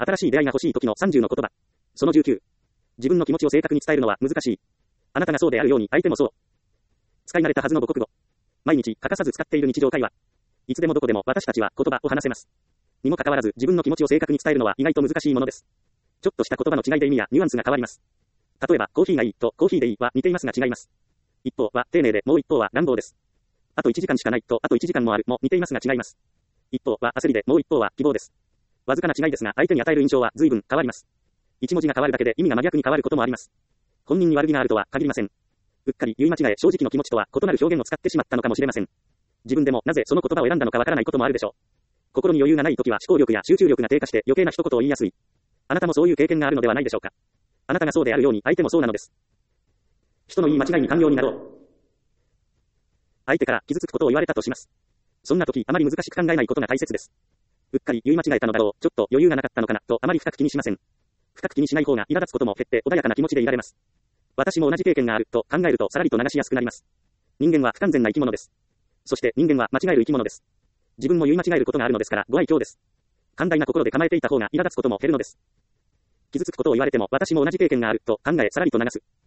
新しい出会いが欲しい時の30の言葉。その19。自分の気持ちを正確に伝えるのは難しい。あなたがそうであるように相手もそう。使い慣れたはずの母国語。毎日欠かさず使っている日常会話。いつでもどこでも私たちは言葉を話せます。にもかかわらず自分の気持ちを正確に伝えるのは意外と難しいものです。ちょっとした言葉の違いで意味やニュアンスが変わります。例えば、コーヒーがいいとコーヒーでいいは似ていますが違います。一方は丁寧でもう一方は乱暴です。あと1時間しかないとあと1時間もあるも似ていますが違います。一方は焦りでもう一方は希望です。わずかな違いですが相手に与える印象は随分変わります。一文字が変わるだけで意味が真逆に変わることもあります。本人に悪気があるとは限りません。うっかり言い間違え正直の気持ちとは異なる表現を使ってしまったのかもしれません。自分でもなぜその言葉を選んだのかわからないこともあるでしょう。心に余裕がないときは思考力や集中力が低下して余計な一言を言いやすい。あなたもそういう経験があるのではないでしょうか。あなたがそうであるように相手もそうなのです。人の言い間違いに寛容になろう。相手から傷つくことを言われたとします。そんな時あまり難しく考えないことが大切です。うっかり言い間違えたのだろう、ちょっと余裕がなかったのかなとあまり深く気にしません。深く気にしない方が苛立つことも減って穏やかな気持ちでいられます。私も同じ経験があると考えるとさらりと流しやすくなります。人間は不完全な生き物です。そして人間は間違える生き物です。自分も言い間違えることがあるのですからご愛嬌です。寛大な心で構えていた方が苛立つことも減るのです。傷つくことを言われても私も同じ経験があると考えさらりと流す。